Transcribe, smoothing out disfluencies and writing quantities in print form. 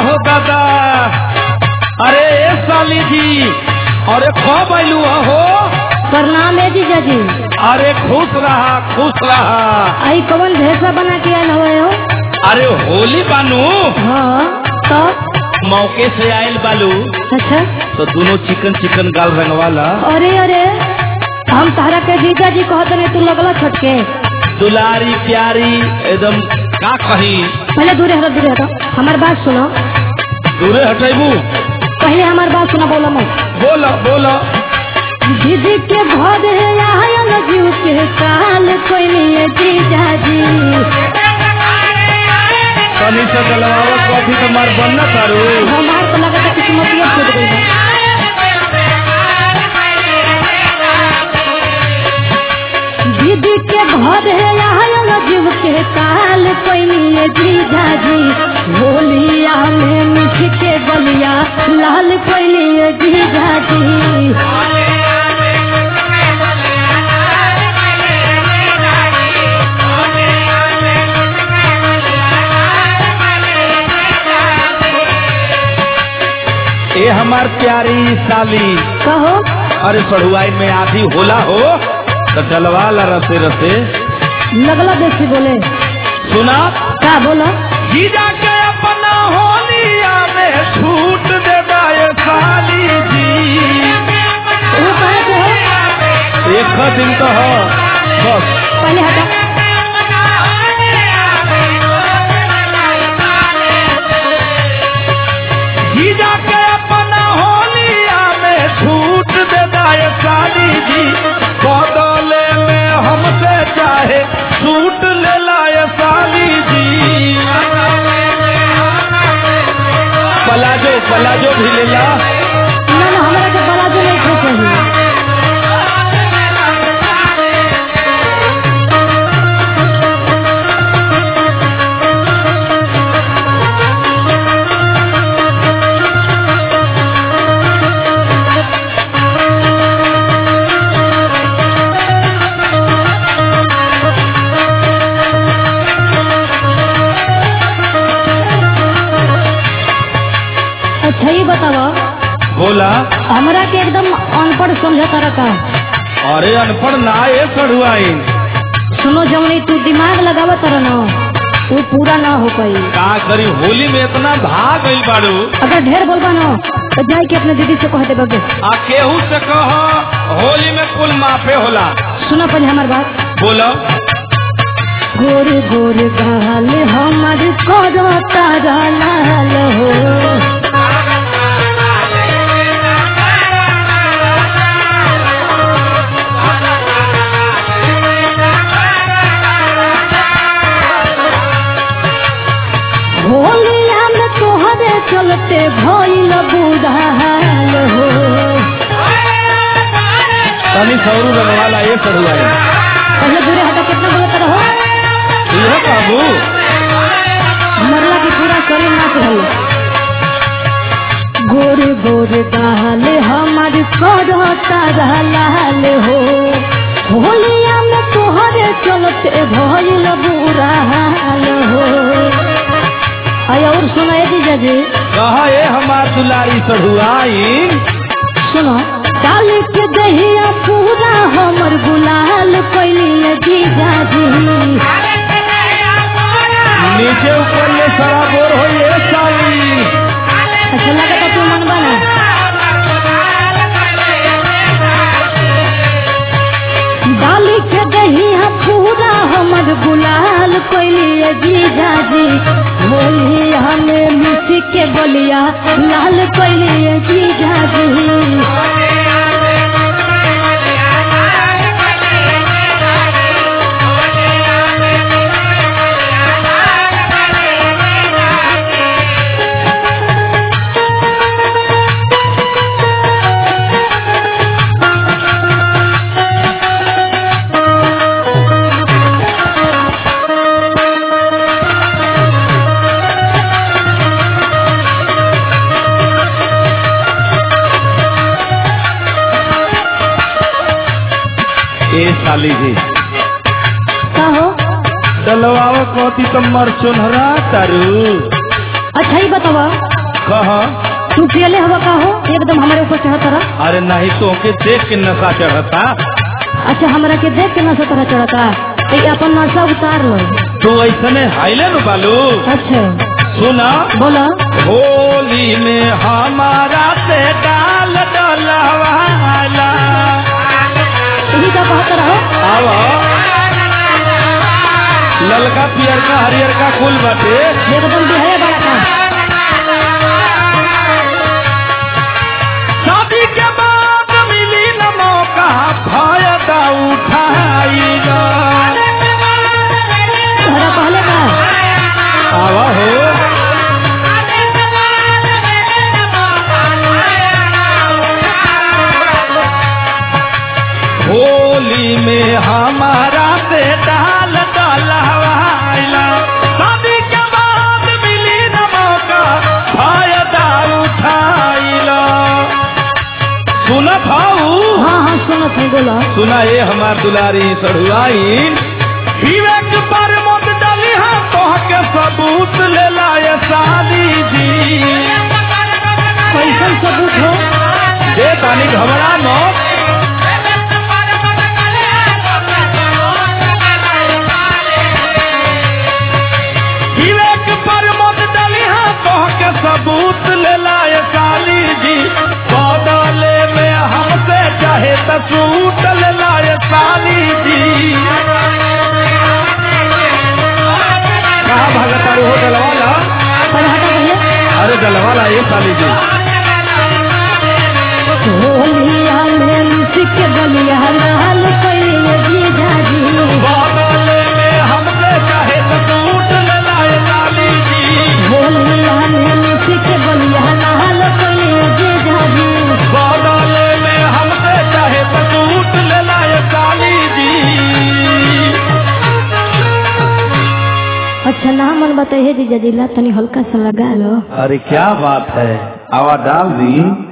हो दादा। अरे ए साली जी, अरे कब आयलू हो? प्रणाम है जीजा जी। अरे खुश रहा खुश रहा। आई कौन भेसा बना के आयल हुए हो? अरे होली बानू। हाँ तो मौके से आयल बालू। अच्छा तो दोनों चिकन चिकन गाल रंगवाला। अरे अरे हम तारा के जीजा जी कहते नहीं, तू लगला छटके दुलारी प्यारी एकदम का कही। पहले दूरे हटो हमार बात सुनो। दूरे हटेबू? पहले हमार बात सुनो, बोलो मत। बोलो बोलो। दीदी के घर आयल जीव के काल कोई नहीं जीजा जी। कनी से गलवावा कॉफी तो मार बनना तारू। हमार तो लगा था किस्मत छूट गई है। दीदी के घर आयल जीव के काल कोई नहीं जीजा जी। होलिया में मिठ के बलिया लाल कोई नहीं जीजा जी। ए हमार प्यारी साली कहो। अरे सड़ुआई में आधी होला हो तो डलवाला रसे रसे। लगला देखी बोले। सुना क्या बोलो? जीजा के अपना होलिया में छूट दे दाए साली जी। वो कहे के हो? एक दिन तो हो बस। पहले हटा। जीजा के अपना होलिया में छूट दे दाए साली जी। बदले में हमसे चाहे छूट ले लाए साली जी। पलाजो भी ले ला। ना हमारा के पलाजो नहीं खो चाहिए। अच्छा ये बताओ। बोला। हमरा के एकदम अनपढ़ समझता रखा। अरे अनपढ़ ना ये सड़ुआई। सुनो जवनी तू दिमाग लगावत रह ना वो पूरा ना हो पाई। का करी होली में इतना भाग गई बाड़ू। अगर ढेर बोलबा ना तो जाए के अपने दीदी से कह दे बगे। आ केहू से कहो होली में कुल माफे होला। सुनो पहले हमार बात। बोलो। गोरे गोरे गाल हमार करो तारा लाल हो। होलिया में तोहरे चलते भइल बुरा हाल हो। तनी सौरू रंगवाला ये सड़ुआई। पहले दूरे हटा। कितना बोलता रहो? ये बाबू मरला की पूरा शरीर नाच रही। गोरे गोरे गाल हमार करो तारा लाल हो। होलिया में तोहरे चलते भइल बुरा हाल हो। आय और सुनाए जीजा जी। कहा ये हमार दुलारी सड़ुआई। सुनो। डाल के दहिया पूरा हमर गुलाल कैली जीजा जी। नीचे ऊपर ले सराबोर हो ये साली। अच्छा लगा तू मन बना। डाल के दहिया पूरा हमर गुलाल कैली जीजा जी। होली हमें मिट्टी के बलिया लाल कैली जीजा जी। ए साली जी कहो। डलवावा कहती तो मर चुनहरा तारू। अच्छा ही बतावा। कहा तू पियले हवा का हो एकदम हमारे ऊपर चढ़ा तरह। अरे नहीं तो के देख के नशा चढ़ता। अच्छा हमरा के देख के नशा तरह चढ़ता तो ये अपन नशा उतार लो। तू ऐसने हाइले न बालू। अच्छा सुना बोला। होली में हमारा से डाल डलवाला। यही का कहता रहो। आवा ललका पियर का हरियर का कुल बाटे एकदम बिहार बड़ा का। शादी के बाद मिली न मौका फायदा उठाईगा। तोहरा पहले का आवा हो होली में हमारा से डाल डलवाइला। शादी के बाद मिली न मौका फायदा उठाइला। सुना भाऊ। हाँ हाँ सुनत है बोला। सुना ये हमार दुलारी सड़ुआइन विवेक पर मत डाली हाँ तो के सबूत ले लाए साली जी। कैसन सबूत हो? दे तानी घबरा मत। विवेक पर मत डाली हाँ तो के सबूत ले लाए साली जी। बदले में हमसे चाहे तो सूट ले लाए साली जी। कहाँ भागता हो डलवाला? पर हटा भैया। अरे डलवाला ये साली जी। होलिया में मिसी के गलिया लाल कइले जीजा जी। बदले में हमसे चाहे तो सूट ले लाए साली जी। होलिया में मिसी के गलिया लाल कइले जीजा जी। बदले में हमसे चाहे तो सूट ले लाए साली जी। अच्छा ना मन बताइए जीजा जी ला तनी हल्का सा लगा लो। अरे क्या बात है, आवा डाल दी।